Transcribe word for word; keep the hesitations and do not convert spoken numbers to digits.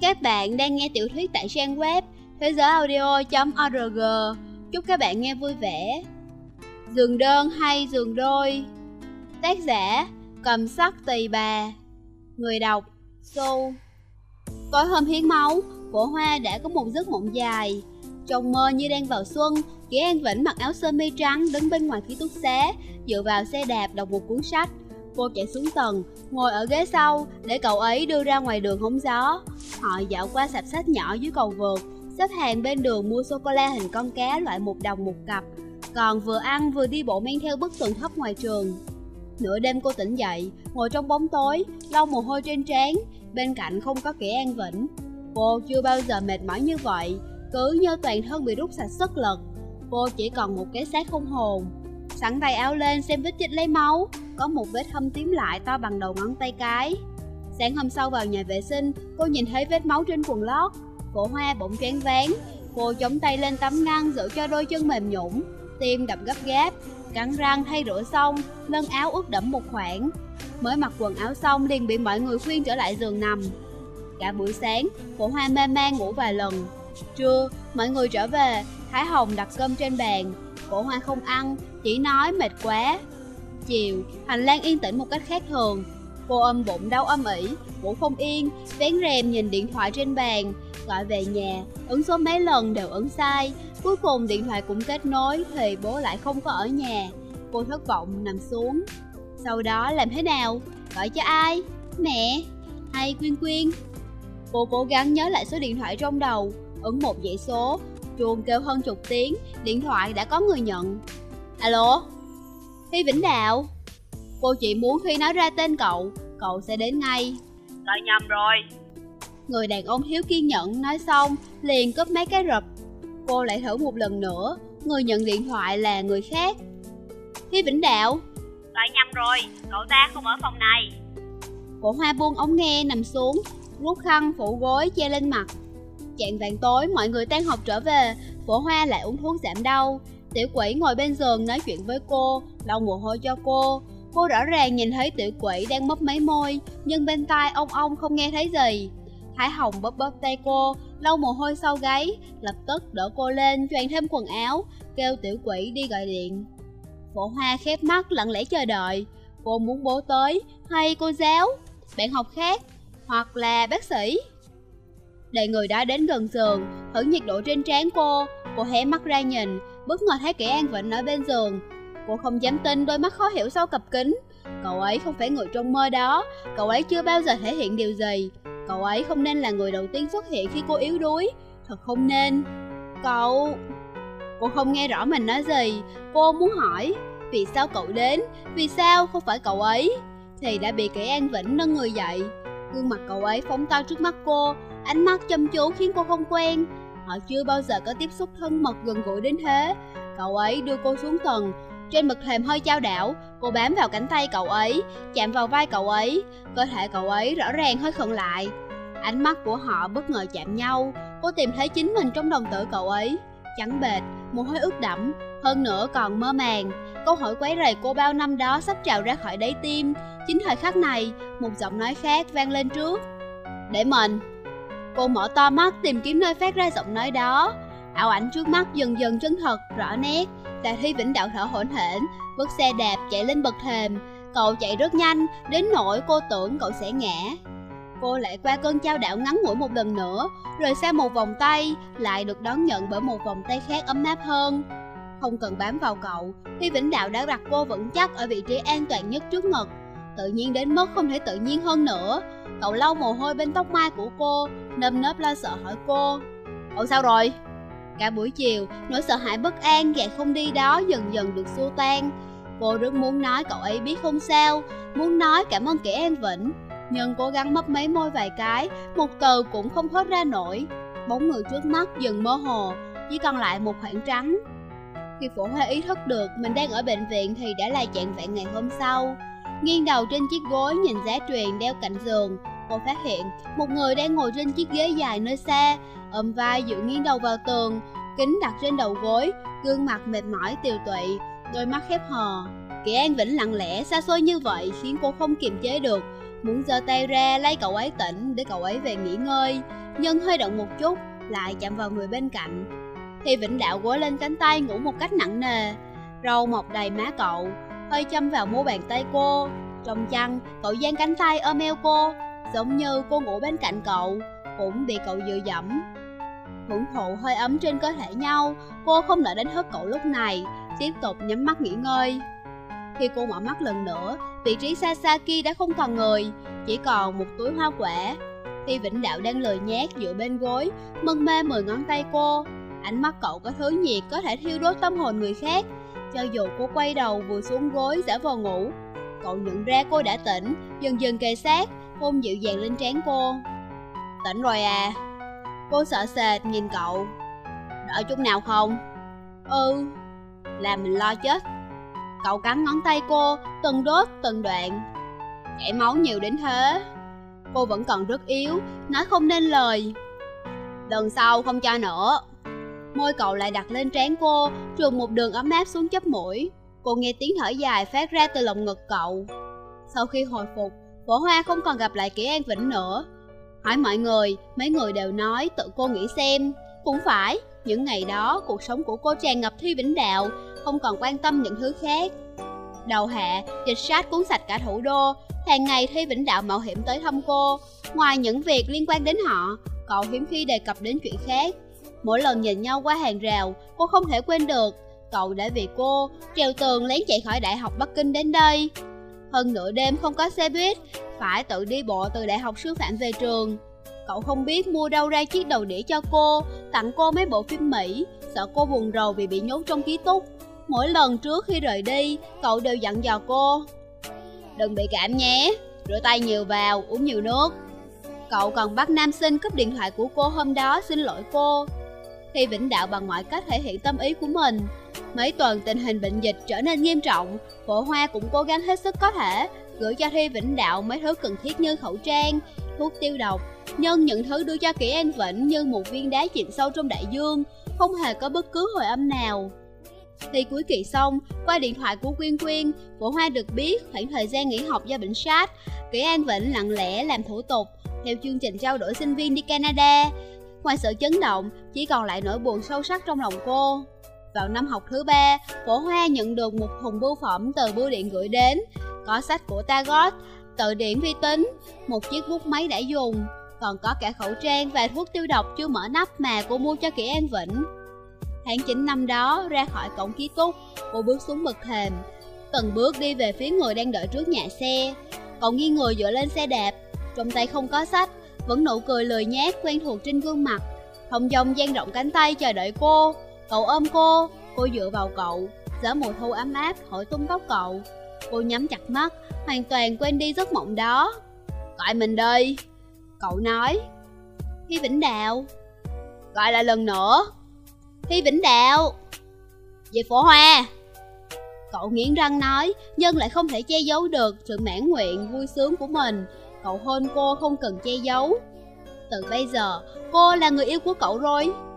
Các bạn đang nghe tiểu thuyết tại trang web thế giới audio chấm org. Chúc các bạn nghe vui vẻ. Giường đơn hay giường đôi? Tác giả Cầm Sắc Tỳ Bà. Người đọc Su. Tối hôm hiến máu, Phổ Hoa đã có một giấc mộng dài. Trong mơ như đang vào xuân, Kỷ An Vĩnh mặc áo sơ mi trắng đứng bên ngoài ký túc xá, dựa vào xe đạp đọc một cuốn sách. Cô chạy xuống tầng, ngồi ở ghế sau để cậu ấy đưa ra ngoài đường hóng gió. Họ dạo qua sạp sách nhỏ dưới cầu vượt, xếp hàng bên đường mua sô-cô-la hình con cá loại một đồng một cặp, còn vừa ăn vừa đi bộ men theo bức tường thấp ngoài trường. Nửa đêm cô tỉnh dậy, ngồi trong bóng tối, lau mồ hôi trên trán. Bên cạnh không có Kỷ An Vĩnh. Cô chưa bao giờ mệt mỏi như vậy, cứ như toàn thân bị rút sạch sức lực. Cô chỉ còn một cái xác không hồn. Sẵn tay áo lên xem vết chích lấy máu, có một vết thâm tím lại to bằng đầu ngón tay cái. Sáng hôm sau vào nhà vệ sinh, cô nhìn thấy vết máu trên quần lót. Phổ Hoa bỗng choáng váng. Cô chống tay lên tấm ngăn giữ cho đôi chân mềm nhũn, tim đập gấp gáp. Cắn răng thay rửa xong, lưng áo ướt đẫm một khoảng. Mới mặc quần áo xong liền bị mọi người khuyên trở lại giường nằm. Cả buổi sáng, Phổ Hoa mê man ngủ vài lần. Trưa, mọi người trở về, Thái Hồng đặt cơm trên bàn. Phổ Hoa không ăn, chỉ nói mệt quá. Chiều, hành lang yên tĩnh một cách khác thường. Cô ôm bụng đau âm ỉ, ngủ không yên, vén rèm nhìn điện thoại trên bàn. Gọi về nhà, ấn số mấy lần đều ấn sai. Cuối cùng điện thoại cũng kết nối thì bố lại không có ở nhà. Cô thất vọng nằm xuống. Sau đó làm thế nào? Gọi cho ai? Mẹ? Hay Quyên Quyên? Cô cố gắng nhớ lại số điện thoại trong đầu, ấn một dãy số. Chuông kêu hơn chục tiếng, điện thoại đã có người nhận. Alo? Thi Vĩnh Đạo. Cô chỉ muốn khi nói ra tên cậu, cậu sẽ đến ngay. Gọi nhầm rồi. Người đàn ông thiếu kiên nhẫn nói xong liền cúp mấy cái rụp. Cô lại thử một lần nữa, người nhận điện thoại là người khác. Thi Vĩnh Đạo. Gọi nhầm rồi, cậu ta không ở phòng này. Phổ Hoa buông ống nghe nằm xuống, rút khăn phủ gối che lên mặt. Chạng vạng tối mọi người tan học trở về, Phổ Hoa lại uống thuốc giảm đau. Tiểu Quỷ ngồi bên giường nói chuyện với cô, lau mồ hôi cho cô. Cô rõ ràng nhìn thấy Tiểu Quỷ đang mấp máy môi, nhưng bên tai ông ông không nghe thấy gì. Thái Hồng bóp bóp tay cô, lau mồ hôi sau gáy, lập tức đỡ cô lên, choàng thêm quần áo, kêu Tiểu Quỷ đi gọi điện. Phổ Hoa khép mắt lặng lẽ chờ đợi. Cô muốn bố tới, hay cô giáo, bạn học khác, hoặc là bác sĩ. Đợi người đó đến gần giường, thử nhiệt độ trên trán cô. Cô hé mắt ra nhìn, bất ngờ thấy Kỷ An Vĩnh ở bên giường. Cô không dám tin đôi mắt khó hiểu sau cặp kính. Cậu ấy không phải người trong mơ đó. Cậu ấy chưa bao giờ thể hiện điều gì. Cậu ấy không nên là người đầu tiên xuất hiện khi cô yếu đuối. Thật không nên. Cậu... Cô không nghe rõ mình nói gì. Cô muốn hỏi vì sao cậu đến, vì sao không phải cậu ấy, thì đã bị Kỷ An Vĩnh nâng người dậy. Gương mặt cậu ấy phóng to trước mắt cô, ánh mắt chăm chú khiến cô không quen. Họ chưa bao giờ có tiếp xúc thân mật gần gũi đến thế. Cậu ấy đưa cô xuống tầng. Trên bậc thềm hơi chao đảo, cô bám vào cánh tay cậu ấy, chạm vào vai cậu ấy. Cơ thể cậu ấy rõ ràng hơi khựng lại. Ánh mắt của họ bất ngờ chạm nhau. Cô tìm thấy chính mình trong đồng tử cậu ấy, trắng bệch, mồ hôi ướt đẫm, hơn nữa còn mơ màng. Câu hỏi quấy rầy cô bao năm đó sắp trào ra khỏi đáy tim. Chính thời khắc này, một giọng nói khác vang lên trước. Để mình. Cô mở to mắt tìm kiếm nơi phát ra giọng nói đó. Ảo ảnh trước mắt dần dần chân thật, rõ nét. Là Thi Vĩnh Đạo thở hổn hển, vứt xe đạp chạy lên bậc thềm. Cậu chạy rất nhanh, đến nỗi cô tưởng cậu sẽ ngã. Cô lại qua cơn chao đảo ngắn ngủi một lần nữa, rồi xa một vòng tay, lại được đón nhận bởi một vòng tay khác ấm áp hơn. Không cần bám vào cậu, Thi Vĩnh Đạo đã đặt cô vững chắc ở vị trí an toàn nhất trước ngực. Tự nhiên đến mức không thể tự nhiên hơn nữa. Cậu lau mồ hôi bên tóc mai của cô, nơm nớp lo sợ hỏi cô. Cậu sao rồi? Cả buổi chiều, nỗi sợ hãi bất an gạt không đi đó dần dần được xua tan. Cô rất muốn nói cậu ấy biết không sao, muốn nói cảm ơn Kỷ An Vĩnh, nhưng cố gắng mấp máy môi vài cái, một từ cũng không thốt ra nổi. Bóng người trước mắt dần mơ hồ, chỉ còn lại một khoảng trắng. Khi Phổ Hoa ý thức được mình đang ở bệnh viện thì đã là chạng vạng ngày hôm sau. Nghiêng đầu trên chiếc gối nhìn giá truyền đeo cạnh giường, cô phát hiện một người đang ngồi trên chiếc ghế dài nơi xa, ôm vai dựa nghiêng đầu vào tường, kính đặt trên đầu gối, gương mặt mệt mỏi tiều tụy, đôi mắt khép hờ. Kỷ An Vĩnh lặng lẽ xa xôi như vậy khiến cô không kiềm chế được, muốn giơ tay ra lấy cậu ấy tỉnh để cậu ấy về nghỉ ngơi. nhưng hơi động một chút lại chạm vào người bên cạnh. Thi Vĩnh Đạo gối lên cánh tay ngủ một cách nặng nề, râu mọc đầy má cậu, hơi châm vào mu bàn tay cô. Trong chăn, cậu giang cánh tay ôm eo cô, giống như cô ngủ bên cạnh cậu, cũng bị cậu dựa dẫm. Hưởng thụ hơi ấm trên cơ thể nhau, cô không nỡ đánh thức cậu lúc này, tiếp tục nhắm mắt nghỉ ngơi. Khi cô mở mắt lần nữa, vị trí xa xa kia đã không còn người, chỉ còn một túi hoa quả. Thi Vĩnh Đạo đang lười nhác dựa bên gối, mân mê mười ngón tay cô. Ánh mắt cậu có thứ nhiệt có thể thiêu đốt tâm hồn người khác. Cho dù cô quay đầu vừa xuống gối giả vờ ngủ, cậu nhận ra cô đã tỉnh, dần dần kề sát, hôn dịu dàng lên trán cô. Tỉnh rồi à? Cô sợ sệt nhìn cậu. Đỡ chút nào không? Ừ. Làm mình lo chết. Cậu cắn ngón tay cô, từng đốt từng đoạn. Chảy máu nhiều đến thế. Cô vẫn còn rất yếu, nói không nên lời. Lần sau không cho nữa. Môi cậu lại đặt lên trán cô, trườn một đường ấm áp xuống chóp mũi. Cô nghe tiếng thở dài phát ra từ lồng ngực cậu. Sau khi hồi phục, Phổ Hoa không còn gặp lại Kỷ An Vĩnh nữa. Hỏi mọi người, mấy người đều nói tự cô nghĩ xem. Cũng phải, những ngày đó cuộc sống của cô tràn ngập Thi Vĩnh Đạo, không còn quan tâm những thứ khác. Đầu hạ, dịch sát cuốn sạch cả thủ đô. Hàng ngày Thi Vĩnh Đạo mạo hiểm tới thăm cô. Ngoài những việc liên quan đến họ, cậu hiếm khi đề cập đến chuyện khác. Mỗi lần nhìn nhau qua hàng rào, cô không thể quên được cậu đã vì cô trèo tường lén chạy khỏi Đại học Bắc Kinh đến đây. Hơn nửa đêm không có xe buýt, phải tự đi bộ từ Đại học Sư phạm về trường. Cậu không biết mua đâu ra chiếc đầu đĩa cho cô, tặng cô mấy bộ phim Mỹ, sợ cô buồn rầu vì bị nhốt trong ký túc. Mỗi lần trước khi rời đi, cậu đều dặn dò cô: đừng bị cảm nhé, rửa tay nhiều vào, uống nhiều nước. Cậu còn bắt nam sinh cướp điện thoại của cô hôm đó xin lỗi cô. Thi Vĩnh Đạo bằng mọi cách thể hiện tâm ý của mình. Mấy tuần tình hình bệnh dịch trở nên nghiêm trọng, Phổ Hoa cũng cố gắng hết sức có thể gửi cho Thi Vĩnh Đạo mấy thứ cần thiết như khẩu trang, thuốc tiêu độc, nhưng những thứ đưa cho Kỷ An Vĩnh như một viên đá chìm sâu trong đại dương, không hề có bất cứ hồi âm nào. Thi cuối kỳ xong, qua điện thoại của Quyên Quyên, Phổ Hoa được biết khoảng thời gian nghỉ học do bệnh SARS, Kỷ An Vĩnh lặng lẽ làm thủ tục theo chương trình trao đổi sinh viên đi Canada. Ngoài sự chấn động, chỉ còn lại nỗi buồn sâu sắc trong lòng cô. Vào năm học thứ ba, Phổ Hoa nhận được một thùng bưu phẩm từ bưu điện gửi đến. Có sách của Tagot, từ điển vi tính, một chiếc bút máy đã dùng, còn có cả khẩu trang và thuốc tiêu độc chưa mở nắp mà cô mua cho Kỷ An Vĩnh. Tháng chín năm đó, ra khỏi cổng ký túc, cô bước xuống bậc thềm, từng bước đi về phía người đang đợi trước nhà xe. Cậu nghiêng người dựa lên xe đạp, trong tay không có sách, vẫn nụ cười lười nhác quen thuộc trên gương mặt. Thông dong dang rộng cánh tay chờ đợi cô. Cậu ôm cô, cô dựa vào cậu, gió mùa thu ấm áp thổi tung tóc cậu. Cô nhắm chặt mắt, hoàn toàn quên đi giấc mộng đó. Gọi mình đi, cậu nói. Thi Vĩnh Đạo. Gọi lại lần nữa. Thi Vĩnh Đạo. Về Phổ Hoa. Cậu nghiến răng nói, nhưng lại không thể che giấu được sự mãn nguyện vui sướng của mình. Cậu hôn cô không cần che giấu. Từ bây giờ, cô là người yêu của cậu rồi.